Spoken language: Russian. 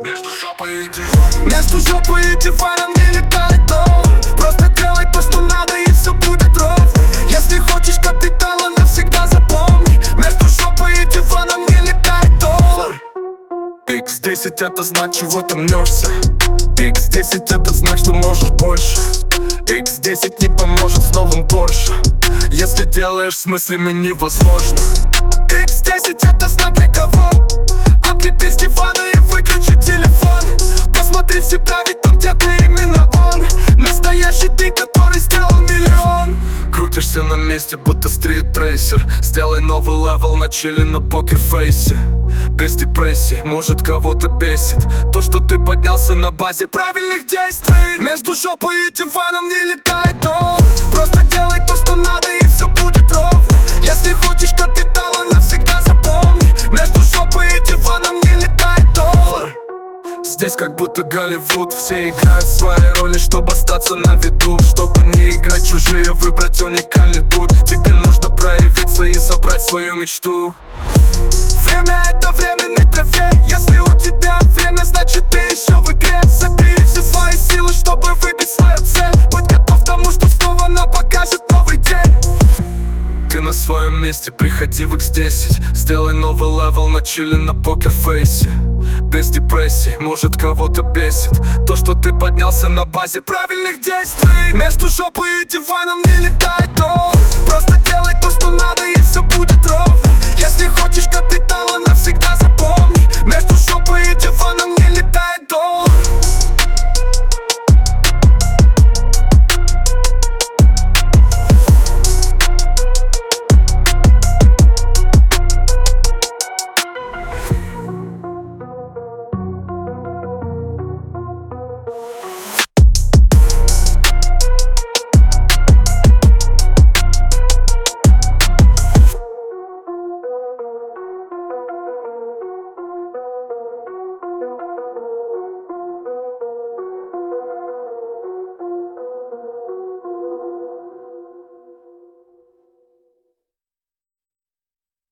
Между жопой и диваном не летай дом. Просто делай то, что надо, и все будет ровно. Если хочешь капитала, навсегда запомни: между жопой и диваном не летай доллар. X10 это знак, чего ты мнешься. X10 это знак, что можешь больше. X10 не поможет с новым Porsche, если делаешь с мыслями невозможно. X10 это знак для кого? Отлепи с дивана и выключи телефон. Посмотри в себя, ведь там где-то именно он. Настоящий ты, который сделал миллион. Крутишься на месте, будто стрит-трейсер. Сделай новый левел на чили на покерфейсе. Без депрессии, может кого-то бесит то, что ты поднялся на базе правильных действий. Между жопой и диваном не летай дом. Просто делай то, что надо, и все будет ровно. Если хочешь капитала, навсегда запомни: между жопой и диваном не летай доллар. Здесь как будто Голливуд, все играют свои роли, чтобы остаться на виду. Чтобы не играть чужие, выбрать уникальный путь. Тебе нужно проявиться и забрать свою мечту. Время это временный трофей. Если у тебя время, значит ты еще в игре. Собери все свои силы, чтобы выбить свою цель. Будь готов к тому, что снова нам покажет новый день. Ты на своем месте, приходи в X10. Сделай новый левел на чили на покерфейсе. Без депрессии, может кого-то бесит то, что ты поднялся на базе правильных действий. Между жопой и диваном не летай дом. Просто делай то, что надо, и все будет ровно.